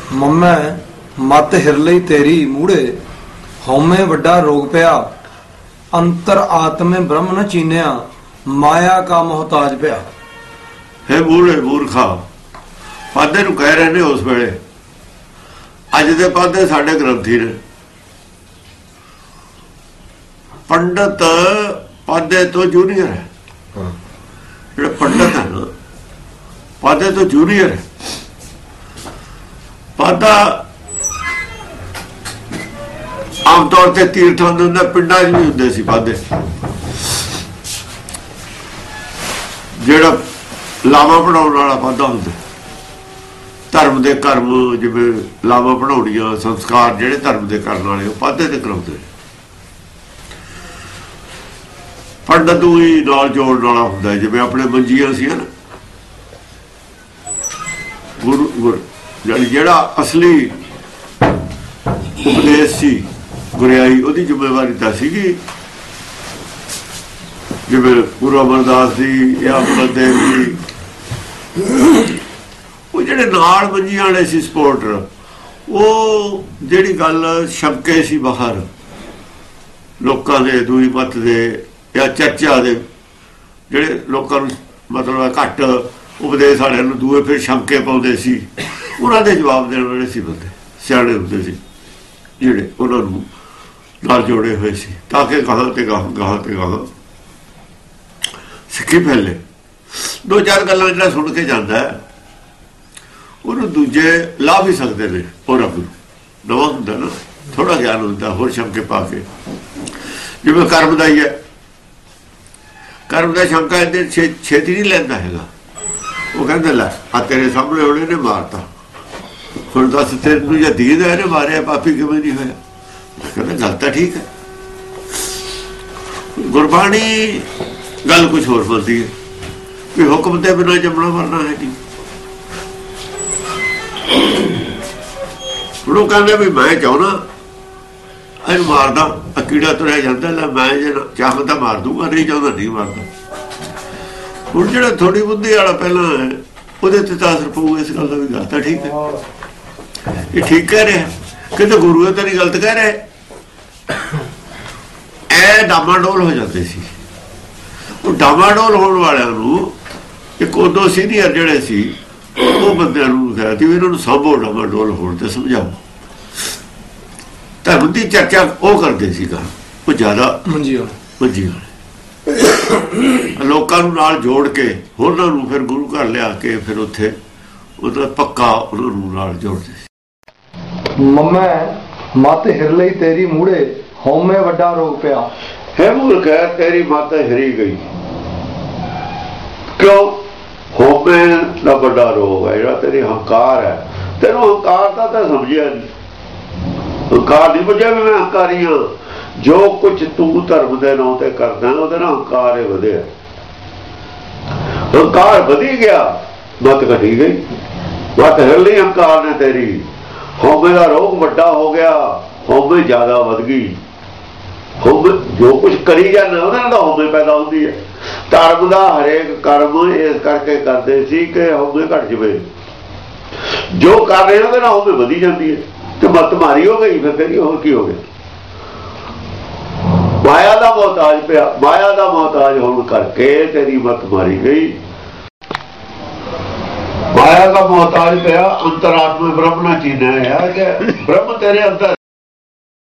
मम्मै मत हिरलई तेरी मूड़े हौमे वड्डा रोग पिया अंतर आत्मे ब्रह्म न चीनिया माया का मोहताज पिया। हे मूड़े मूर्खा पादे नूं कह रहे ने उस वेले अज दे पादे साडे ग्रंथी ने। पंडित पादे तो जूनियर है, जो पंडित है ना पादे तो जूनियर है। पादा आम तौर पर तीर्थां दे अंदर पिंडां च भी हुंदे सी पादे, जिहड़ा लावा पढ़ाउण वाला पादा हुंदा। धर्म दे कर्म जिवें लावा पढ़ाउणियां संस्कार जिहड़े धर्म दे करन वाले पादे ते कराउंदे। पंडित ही नाल जोड़न वाला हुंदा, जिवें अपने मंजियां सी ना गुरु जिहड़ा असली उपदेश सी गुरियाई उहदी जिम्मेवारी तां सीगी। जिवें गुरु अमरदास जी या गुरुदेव जी वो जिहड़े नाल मंजियां वाले सी सपोर्टर, वो जिहड़ी गल छमके सी बाहर लोकां दे दूई मत दे या चर्चा दे, जिहड़े लोकां नूं मतलब घट उपदेश वालियां नूं दूए फिर छमके पाउंदे सी, उन्हां दे जवाब देण वाले सी बंदे सियाणे हुंदे सी, जिहड़े उन्हां नूं नाल जोड़े होए सी ताकि गाहां ते गाहां सिक्खी फैले। दो चार गल्लां जिहड़ा सुण के जांदा है ਉਹਨੂੰ ਦੂਜੇ ਲਾ ਵੀ ਸਕਦੇ ਨੇ। ਉਹ ਰੱਬ ਨਵਾਂ ਹੁੰਦਾ ਨਾ, ਥੋੜਾ ਗਿਆਨ ਹੁੰਦਾ ਹੋਰ ਸ਼ੰਕੇ ਪਾ ਕੇ। ਜਿਵੇਂ ਕਰਮ ਦਾ ਹੀ ਹੈ, ਕਰਮ ਦਾ ਸ਼ੰਕਾ ਇਹਦੇ ਛੇਤੀ ਨਹੀਂ ਲੈਂਦਾ ਹੈਗਾ। ਉਹ ਕਹਿੰਦਾ ਲੈ ਆ ਤੇਰੇ ਸਾਹਮਣੇ ਉਹਨੇ ਨੇ ਮਾਰਤਾ, ਹੁਣ ਦੱਸ ਤੈਨੂੰ ਜੇ ਦੀਦ ਹੈ ਇਹਨੇ ਮਾਰਿਆ ਪਾਪੀ ਕਿਵੇਂ ਨਹੀਂ ਹੋਇਆ? ਕਹਿੰਦਾ ਗੱਲ ਤਾਂ ਠੀਕ ਹੈ। ਗੁਰਬਾਣੀ ਗੱਲ ਕੁਛ ਹੋਰ ਬੋਲਦੀ ਹੈ ਵੀ ਹੁਕਮ ਤੇ ਬਿਨਾਂ ਜੰਮਣਾ ਮਰਨਾ ਹੈ ਨਹੀਂ। ਹੁਣ ਉਹ ਕਹਿੰਦੇ ਵੀ ਮੈਂ ਚਾਹੁੰਦਾ ਇਹਨੂੰ ਮਾਰਦਾ, ਕੀੜਾ ਤੁਰਿਆ ਜਾਂਦਾ ਲੈ ਮੈਂ ਜੇ ਚਾਹਾਂ ਤਾਂ ਮਾਰ ਦੂੰਗਾ, ਨਹੀਂ ਚਾਹੁੰਦਾ ਨਹੀਂ ਮਾਰਦਾ। ਹੁਣ ਜਿਹੜਾ ਥੋੜੀ ਬੁੱਧੀ ਵਾਲਾ ਪਹਿਲਾਂ ਹੈ ਉਹਦੇ ਤੇ ਤਾਂ ਅਸਰ ਪਊ ਇਸ ਗੱਲ ਦਾ ਵੀ ਗੱਲ ਤਾਂ ਠੀਕ ਹੈ, ਇਹ ਠੀਕ ਕਹਿ ਰਿਹਾ ਕਿਤੇ ਗੁਰੂ ਇਹ ਤਾਂ ਨਹੀਂ ਗਲਤ ਕਹਿ ਰਿਹਾ। ਇਹ ਡਾਮਾਡੋਲ ਹੋ ਜਾਂਦੇ ਸੀ। ਉਹ ਡਾਮਾਡੋਲ ਹੋਣ ਵਾਲਿਆਂ ਨੂੰ ਇੱਕ ਉਦੋਂ ਸੀਨੀਅਰ ਜਿਹੜੇ ਸੀ ਉਹ ਬੰਦਿਆਂ ਨੂੰ ਕਿਹਾ ਸੀ ਵੀ ਇਹਨਾਂ ਨੂੰ ਸਾਂਭੋ, ਡਾਮਾਡੋਲ ਹੋਣ ਤੇ ਸਮਝਾਓ। ਧਰਮ ਦੀ ਚਰਚਾ ਉਹ ਕਰਦੇ ਸੀਗਾ, ਉਹ ਜ਼ਿਆਦਾ ਮੰਜੀ ਵਾਲੇ ਲੋਕਾਂ ਨੂੰ ਨਾਲ ਜੋੜ ਕੇ ਉਹਨਾਂ ਨੂੰ ਫਿਰ ਗੁਰੂ ਘਰ ਲਿਆ ਕੇ ਫਿਰ ਉੱਥੇ ਉਹਦਾ ਪੱਕਾ ਉਹਨਾਂ ਨੂੰ ਨਾਲ ਜੋੜਦੇ ਸੀ। ਮੰਮੈ ਮਤ ਹਿਰਲਈ ਤੇਰੀ ਮੂੜੇ ਹਉਮੈ ਵੱਡਾ ਰੋਗ ਪਿਆ। ਹੈ ਮੂਰਖ ਹੈ ਤੇਰੀ ਮਤ ਹਿਰੀ ਗਈ। ਕਿਉਂ? ਹਉਮੈ ਦਾ ਵੱਡਾ ਰੋਗ ਹੈ ਜਿਹੜਾ ਤੇਰੀ ਹੰਕਾਰ ਹੈ। ਤੈਨੂੰ ਹੰਕਾਰ ਤਾਂ ਸਮਝਿਆ ਨਹੀਂ, ਹੰਕਾਰ ਨਹੀਂ ਬੁਝਿਆ ਵੀ ਮੈਂ ਹੰਕਾਰੀ ਹਾਂ। ਜੋ ਕੁਛ ਤੂੰ ਧਰਮ ਦੇ ਨਾਂ ਤੇ ਕਰਦਾ ਉਹਦੇ ਨਾਲ ਹੰਕਾਰ ਹੀ ਵਧਿਆ। ਹੰਕਾਰ ਵਧੀ ਗਿਆ, ਮਤ ਘਟੀ ਗਈ। ਮਤ ਹਿਰਲੀ ਹੰਕਾਰ ਨੇ ਤੇਰੀ। ਹਉਮੈ ਦਾ ਰੋਗ ਵੱਡਾ ਹੋ ਗਿਆ, ਹਉਮੈ ਜ਼ਿਆਦਾ ਵੱਧ ਗਈ। ਹਉਮੈ ਜੋ ਕੁਛ ਕਰੀ ਜਾਂਦਾ ਉਹਦੇ ਨਾਲ ਹਉਮੈ ਪੈਦਾ ਹੁੰਦੀ ਹੈ। ਧਰਮ ਦਾ ਹਰੇਕ ਕਰਮ ਇਸ ਕਰਕੇ ਕਰਦੇ ਸੀ ਕਿ ਹਉਮੈ ਘਟ ਜਾਵੇ। ਜੋ ਕਰ ਰਹੇ ਉਹਦੇ ਨਾਲ ਹਉਮੈ ਵਧੀ ਜਾਂਦੀ ਹੈ ਤੇ ਮਤ ਮਾਰੀ ਹੋ ਗਈ। ਫਿਰ ਤੇਰੀ ਹੋਰ ਕੀ ਹੋ ਗਿਆ? ਮਾਇਆ ਦਾ ਮੁਹਤਾਜ ਪਿਆ। ਮਾਇਆ ਦਾ ਮੁਹਤਾਜ ਹੋਣ ਕਰਕੇ ਤੇਰੀ ਮਤ ਮਾਰੀ ਗਈ। ਮਾਇਆ ਦਾ ਮੁਹਤਾਜ ਪਿਆ। ਅੰਤਰਾਤਮਾ ਬ੍ਰਹਮ ਨਾ ਚੀਨਿਆ। ਬ੍ਰਹਮ ਤੇਰੇ ਅੰਦਰ